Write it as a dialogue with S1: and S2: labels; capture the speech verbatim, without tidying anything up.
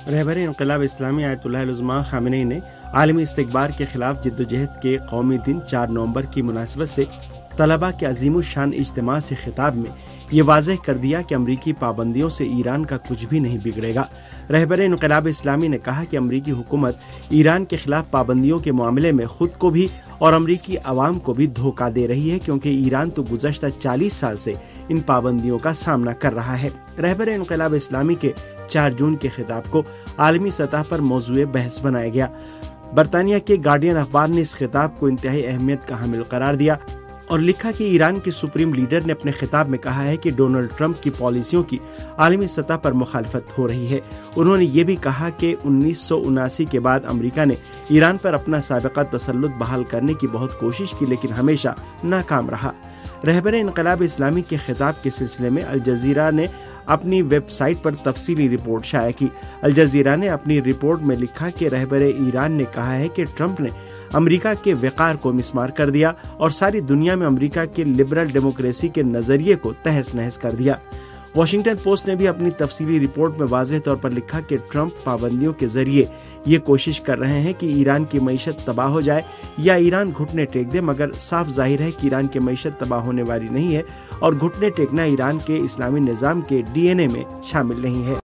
S1: रहबर इंक़िलाब इस्लामी Ayatollah अल-उज़्मा Khamenei ने आलमी इस्तिकबार के खिलाफ जिद्दोजहद के कौमी दिन चार नवंबर की मुनासिबत से तलबा के अज़ीमुश्शान इज्तिमा से खिताब में ये वाज़ेह कर दिया कि अमरीकी पाबंदियों से ईरान का कुछ भी नहीं बिगड़ेगा। रहबर इंक़िलाब इस्लामी ने कहा कि अमरीकी हुकूमत ईरान के खिलाफ पाबंदियों के मामले में खुद को भी और अमरीकी अवाम को भी धोखा दे रही है, क्योंकि ईरान तो गुज़श्ता चालीस साल से इन पाबंदियों का सामना कर रहा है। रहबर इंक़िलाब इस्लामी के चार जून के खिताब को आलमी सतह पर मौज़ूए बहस बनाया गया। बरतानिया के गार्डियन अखबार ने इस खिताब को इंतहाई अहमियत का हामिल करार दिया और लिखा कि ईरान के सुप्रीम लीडर ने अपने खिताब में कहा है कि डोनाल्ड ट्रंप की पॉलिसियों की आलमी सतह पर मुखालफत हो रही है। उन्होंने ये भी कहा कि उन्नीस सौ उनासी के बाद अमेरिका ने ईरान पर अपना साबिक़ा तसल्लुत बहाल करने की बहुत कोशिश की, लेकिन हमेशा नाकाम रहा। रहबर इंक़िलाब इस्लामी के खिताब के सिलसिले में अल जज़ीरा ने अपनी वेबसाइट पर तफसीली रिपोर्ट शाया की। अल जज़ीरा ने अपनी रिपोर्ट में लिखा कि रहबर ईरान ने कहा है कि ट्रंप ने अमेरिका के वक़ार को मिसमार कर दिया और सारी दुनिया में अमेरिका के लिबरल डेमोक्रेसी के नज़रिए को तहस नहस कर दिया। वाशिंगटन पोस्ट ने भी अपनी तफसीली रिपोर्ट में वाज़ेह तौर पर लिखा कि ट्रंप पाबंदियों के जरिए ये कोशिश कर रहे हैं कि ईरान की मईशत तबाह हो जाए या ईरान घुटने टेक दे, मगर साफ जाहिर है कि ईरान की मईशत तबाह होने वाली नहीं है और घुटने टेकना ईरान के इस्लामी निज़ाम के डी एन ए में शामिल नहीं है।